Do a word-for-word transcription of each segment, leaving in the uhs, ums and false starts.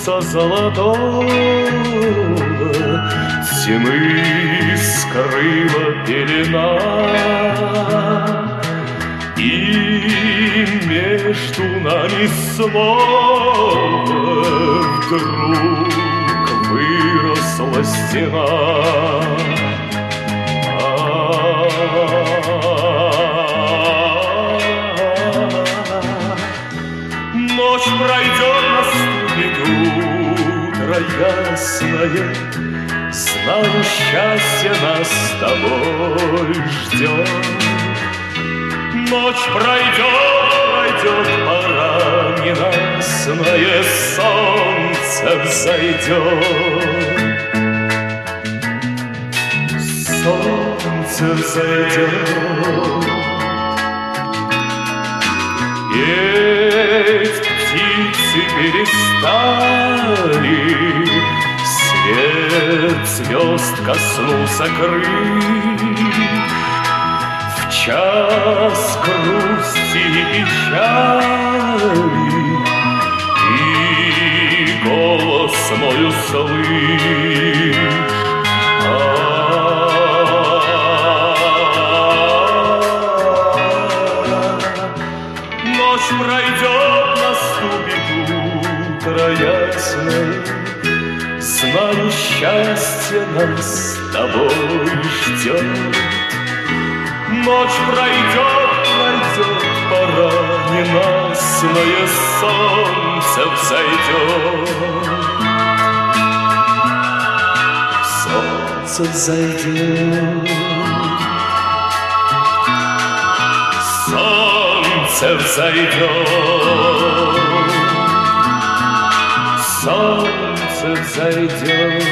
солнца золотого тьмы скрыла пелена, и между нами снова вдруг выросла стена. Ночь пройдет, наступит утро ясное, знаю, счастье нас с тобой ждет. Ночь пройдет, пройдет, пора ненастное, солнце взойдет. Солнце взойдет. Петь птицы перестали, свет звезд коснулся крыль. В час грусти и печали ты голос мой услышь. Ночь пройдет, наступит утро ясное, знаю, счастье нас с тобой ждет. Ночь пройдет, пройдет, пора ненастное, солнце взойдет. Солнце взойдет. Солнце взойдет. Солнце взойдет.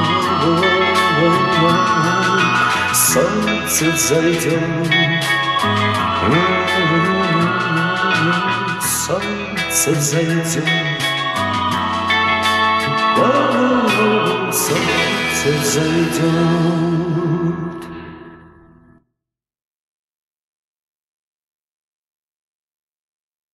Солнце взойдет. Солнце взойдет. Солнце взойдет.